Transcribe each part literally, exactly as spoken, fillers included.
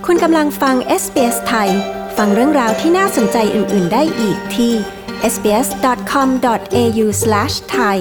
คุณกำลังฟัง เอส บี เอส ไทยฟังเรื่องราวที่น่าสนใจอื่นๆได้อีกที่ เอส บี เอส ดอท คอม ดอท เอ ยู สแลช ไทย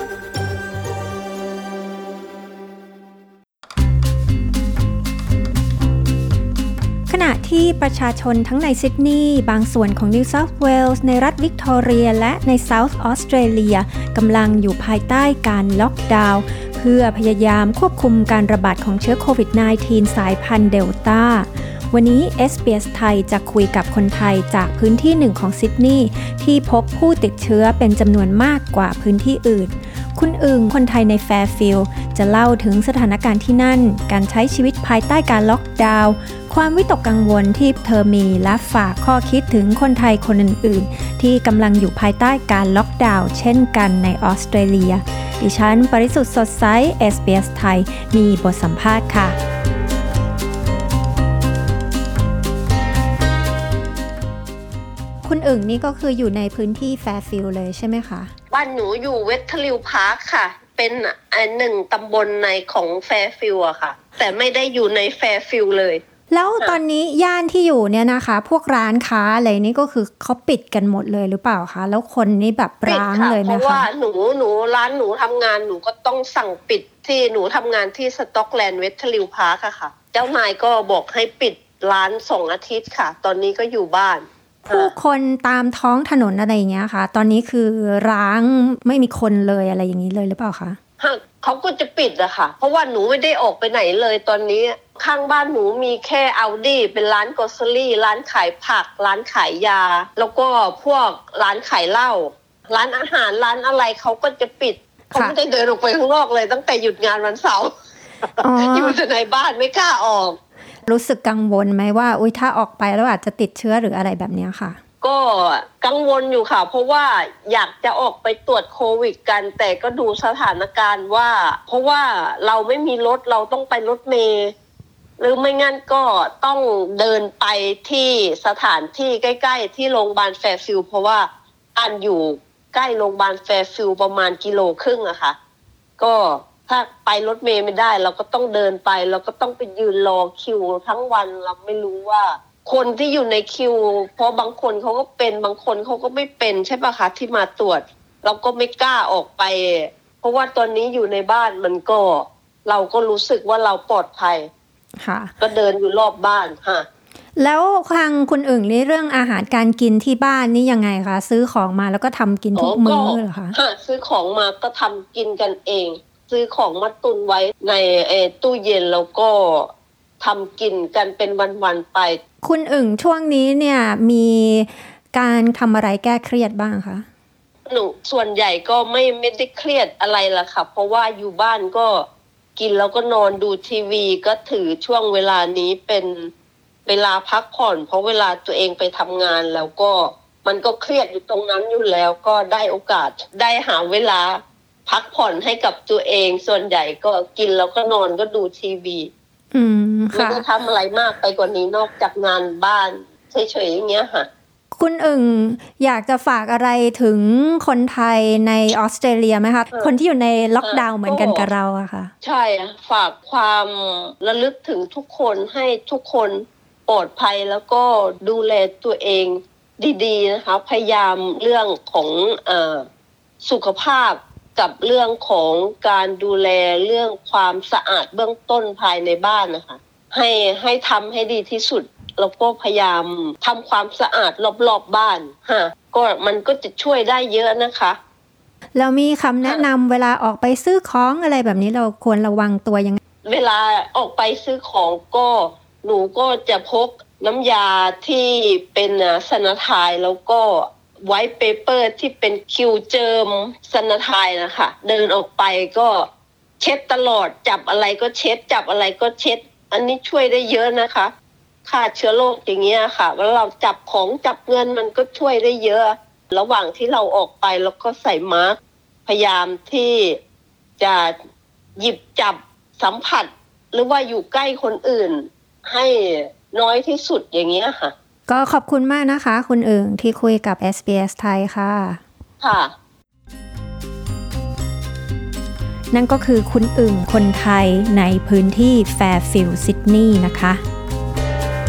ขณะที่ประชาชนทั้งในซิดนีย์บางส่วนของนิวเซาท์เวลส์ในรัฐวิกตอเรียและในเซาท์ออสเตรเลียกำลังอยู่ภายใต้การล็อกดาวน์เพื่อพยายามควบคุมการระบาดของเชื้อโควิด สิบเก้า สายพันธุ์เดลต้าวันนี้ เอส บี เอส ไทยจะคุยกับคนไทยจากพื้นที่หนึ่งของซิดนีย์ที่พบผู้ติดเชื้อเป็นจำนวนมากกว่าพื้นที่อื่นคุณอึ่งคนไทยในแฟร์ฟิลด์จะเล่าถึงสถานการณ์ที่นั่นการใช้ชีวิตภายใต้การล็อกดาวน์ความวิตกกังวลที่เธอมีและฝากข้อคิดถึงคนไทยคนอื่นๆที่กำลังอยู่ภายใต้การล็อกดาวน์เช่นกันในออสเตรเลียดิฉันปริสุทธิ์สดใส เอส บี เอส ไทยมีบทสัมภาษณ์ค่ะคุณอึ่งนี่ก็คืออยู่ในพื้นที่แฟร์ฟิลด์เลยใช่ไหมคะบ้านหนูอยู่เวสต์ลิวพาร์คค่ะเป็นหนึ่งตำบลในของแฟร์ฟิลด์อะค่ะแต่ไม่ได้อยู่ในแฟร์ฟิลด์เลยแล้วตอนนี้ย่านที่อยู่เนี่ยนะคะพวกร้านค้าอะไรนี่ก็คือเขาปิดกันหมดเลยหรือเปล่าคะแล้วคนนี่แบบร้างเลยไหมคะเพราะว่าหนูหนูร้านหนูทำงานหนูก็ต้องสั่งปิดที่หนูทำงานที่สต็อกแลนด์เวสต์ลิวพาร์คอะค่ะเจ้านายก็บอกให้ปิดร้านสองอาทิตย์ค่ะตอนนี้ก็อยู่บ้านผู้คนตามท้องถนนอะไรอย่างเงี้ยค่ะตอนนี้คือร้างไม่มีคนเลยอะไรอย่างนี้เลยหรือเปล่าคะเขาก็จะปิดอะค่ะเพราะว่าหนูไม่ได้ออกไปไหนเลยตอนนี้ข้างบ้านหนูมีแค่อัลดี้เป็นร้านกรอสเซอรี่ร้านขายผักร้านขายยาแล้วก็พวกร้านขายเหล้าร้านอาหารร้านอะไรเขาก็จะปิดเขาไม่ได้เดินออกไปข้างนอกเลยตั้งแต่หยุดงานวันเสาร์อยู่แต่ในบ้านไม่กล้าออกรู้สึกกังวลไหมว่าอุ๊ยถ้าออกไปแล้วอาจจะติดเชื้อหรืออะไรแบบนี้ค่ะก็กังวลอยู่ค่ะเพราะว่าอยากจะออกไปตรวจโควิดกันแต่ก็ดูสถานการณ์ว่าเพราะว่าเราไม่มีรถเราต้องไปรถเมล์หรือไม่งั้นก็ต้องเดินไปที่สถานที่ใกล้ๆที่โรงพยาบาลแฟร์ฟิลด์เพราะว่าอันอยู่ใกล้โรงพยาบาลแฟร์ฟิลด์ประมาณกิโลครึ่งอะค่ะก็ถ้าไปรถเมล์ไม่ได้เราก็ต้องเดินไปเราก็ต้องไปยืนรอคิวทั้งวันเราไม่รู้ว่าคนที่อยู่ในคิวเพราะบางคนเขาก็เป็นบางคนเขาก็ไม่เป็นใช่ป่ะคะที่มาตรวจเราก็ไม่กล้าออกไปเพราะว่าตอนนี้อยู่ในบ้านมันก็เราก็รู้สึกว่าเราปลอดภัยค่ะก็เดินอยู่รอบบ้านค่ะแล้วทางคุณอึ่งนี่เรื่องอาหารการกินที่บ้านนี่ยังไงคะซื้อของมาแล้วก็ทำกินทุกมื้อเหรอคะซื้อของมาก็ทำกินกันเองซื้อของมาตุนไว้ในเอตู้เย็นแล้วก็ทำกินกันเป็นวันๆไปคุณอึ่งช่วงนี้เนี่ยมีการทำอะไรแก้เครียดบ้างคะหนูส่วนใหญ่ก็ไม่ไม่ได้เครียดอะไรล่ะค่ะเพราะว่าอยู่บ้านก็กินแล้วก็นอนดูทีวีก็ถือช่วงเวลานี้เป็นเวลาพักผ่อนเพราะเวลาตัวเองไปทำงานแล้วก็มันก็เครียดอยู่ตรงนั้นอยู่แล้วก็ได้โอกาสได้หาเวลาพักผ่อนให้กับตัวเองส่วนใหญ่ก็กินแล้วก็นอนก็ดูทีวีอืมค่ะไม่ได้ทำอะไรมากไปกว่านี้นอกจากงานบ้านเฉยๆอย่างเงี้ยค่ะคุณอึ่งอยากจะฝากอะไรถึงคนไทยในออสเตรเลียไหมคะคนที่อยู่ในล็อกดาวน์เหมือนกันกับเราอะค่ะใช่ฝากความระลึกถึงทุกคนให้ทุกคนปลอดภัยแล้วก็ดูแลตัวเองดีๆนะคะพยายามเรื่องของเอ่อสุขภาพกับเรื่องของการดูแลเรื่องความสะอาดเบื้องต้นภายในบ้านนะคะให้ให้ทำให้ดีที่สุดแล้วก็พยายามทำความสะอาดรอบๆบ้านฮะก็มันก็จะช่วยได้เยอะนะคะแล้วมีคำแนะนำเวลาออกไปซื้อของอะไรแบบนี้เราควรระวังตัวยังไงเวลาออกไปซื้อของก็หนูก็จะพกน้ำยาที่เป็นซานิไทซ์แล้วก็ไวท์เปเปอร์ที่เป็นคิวเจิมซานิไทซ์นะคะเดินออกไปก็เช็ดตลอดจับอะไรก็เช็ดจับอะไรก็เช็ดอันนี้ช่วยได้เยอะนะคะฆ่าเชื้อโรคอย่างเงี้ยค่ะเวลาเราจับของจับเงินมันก็ช่วยได้เยอะระหว่างที่เราออกไปแล้วก็ใส่มาสก์พยายามที่จะหยิบจับสัมผัสหรือว่าอยู่ใกล้คนอื่นให้น้อยที่สุดอย่างเงี้ยค่ะก็ขอบคุณมากนะคะคุณอึ่งที่คุยกับ เอส บี เอส ไทยค่ะค่ะนั่นก็คือคุณอึ่งคนไทยในพื้นที่แฟร์ฟิลด์ซิดนีย์นะคะ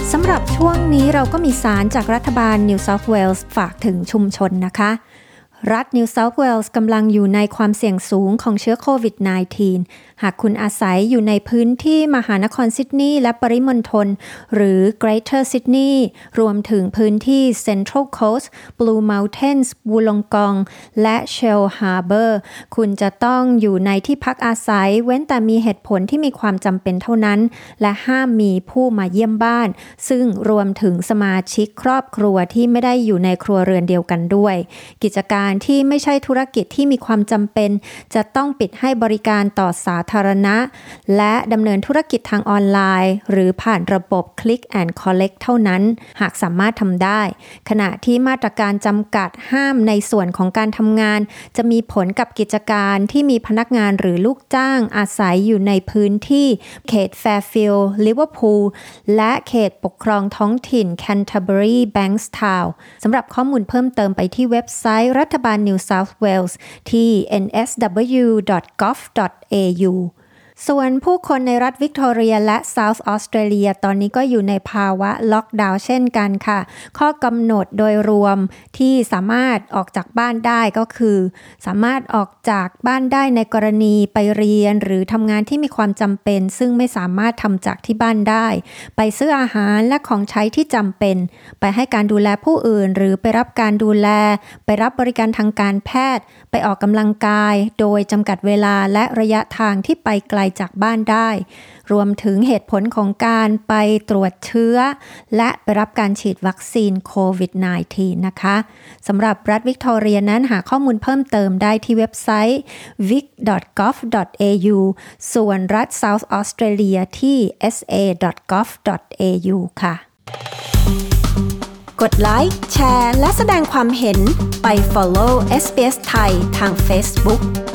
สำหรับช่วงนี้เราก็มีสารจากรัฐบาล New South Wales ฝากถึงชุมชนนะคะรัฐ New South Wales กำลังอยู่ในความเสี่ยงสูงของเชื้อโควิด สิบเก้า หากคุณอาศัยอยู่ในพื้นที่มหานครซิดนีย์และปริมณฑลหรือ Greater Sydney รวมถึงพื้นที่ Central Coast Blue Mountains วูลองกองและ Shell Harbour คุณจะต้องอยู่ในที่พักอาศัยเว้นแต่มีเหตุผลที่มีความจำเป็นเท่านั้นและห้ามมีผู้มาเยี่ยมบ้านซึ่งรวมถึงสมาชิกครอบครัวที่ไม่ได้อยู่ในครัวเรือนเดียวกันด้วยกิจการที่ไม่ใช่ธุรกิจที่มีความจำเป็นจะต้องปิดให้บริการต่อสาธารณะและดำเนินธุรกิจทางออนไลน์หรือผ่านระบบ Click and Collect เท่านั้นหากสามารถทำได้ขณะที่มาตรการจำกัดห้ามในส่วนของการทำงานจะมีผลกับกิจการที่มีพนักงานหรือลูกจ้างอาศัยอยู่ในพื้นที่เขต Fairfield Liverpool และเขตปกครองท้องถิ่น Canterbury Bankstown สำหรับข้อมูลเพิ่มเติมไปที่เว็บไซต์รัฐบาล New South Wales ที่ เอ็น เอส ดับเบิลยู ดอท กอฟ ดอท เอ ยู ส่วนผู้คนในรัฐวิกตอเรียและ South Australia ตอนนี้ก็อยู่ในภาวะล็อกดาวน์เช่นกันค่ะข้อกำหนดโดยรวมที่สามารถออกจากบ้านได้ก็คือสามารถออกจากบ้านได้ในกรณีไปเรียนหรือทำงานที่มีความจำเป็นซึ่งไม่สามารถทำจากที่บ้านได้ไปซื้ออาหารและของใช้ที่จำเป็นไปให้การดูแลผู้อื่นหรือไปรับการดูแลไปรับบริการทางการแพทย์ไปออกกำลังกายโดยจำกัดเวลาและระยะทางที่ไปไกลจากบ้านได้รวมถึงเหตุผลของการไปตรวจเชื้อและไปรับการฉีดวัคซีนโควิด สิบเก้า นะคะสำหรับรัฐวิกตอเรียนั้นหาข้อมูลเพิ่มเติมได้ที่เว็บไซต์ วิก ดอท กอฟ ดอท เอ ยู ส่วนรัฐ South Australia ที่ เอส เอ ดอท กอฟ ดอท เอ ยู ค่ะกดไลค์แชร์และแสดงความเห็นไป follow เอส บี เอส ไทยทาง Facebook